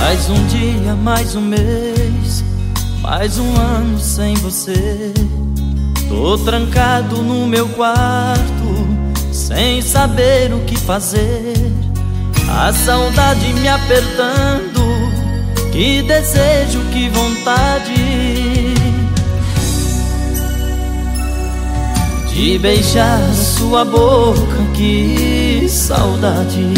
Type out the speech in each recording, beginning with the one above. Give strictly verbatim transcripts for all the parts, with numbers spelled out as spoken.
Mais um dia, mais um mês, mais um ano sem você. Tô trancado no meu quarto, sem saber o que fazer. A saudade me apertando, que desejo, que vontade de beijar sua boca, que saudade.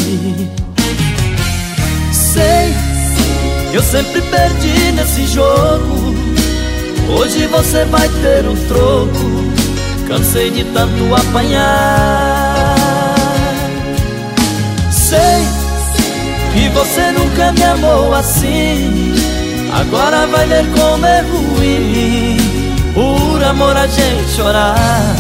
Sei, eu sempre perdi nesse jogo, hoje você vai ter um troco. Cansei de tanto apanhar. Sei que você nunca me amou assim, agora vai ver como é ruim por amor a gente chorar.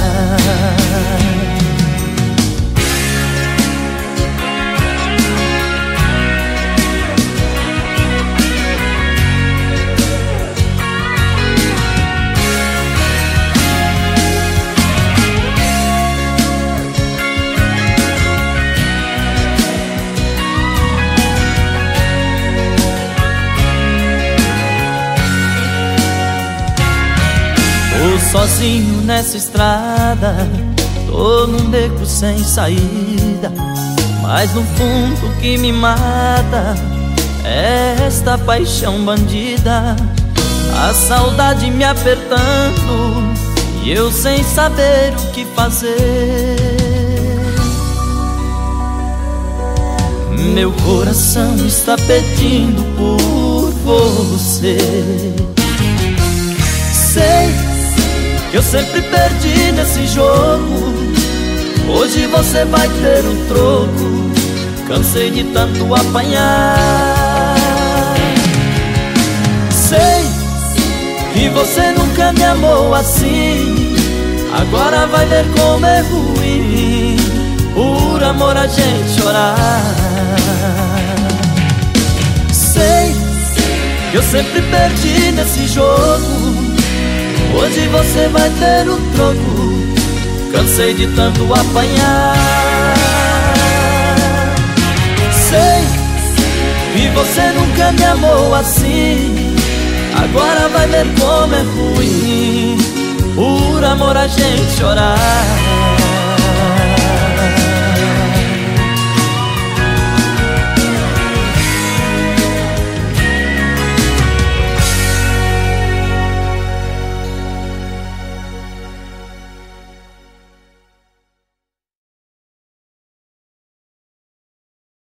Tô sozinho nessa estrada, tô num beco sem saída, mas no fundo o que me mata é esta paixão bandida. A saudade me apertando e eu sem saber o que fazer. Meu coração está pedindo por você. Sei que eu sempre perdi nesse jogo, hoje você vai ter um troco. Cansei de tanto apanhar. Sei que você nunca me amou assim, agora vai ver como é ruim por amor a gente chorar. Sei que eu sempre perdi nesse jogo, hoje você vai ter um troco. Cansei de tanto apanhar. Sei que você nunca me amou assim, agora vai ver como é ruim por amor a gente chorar.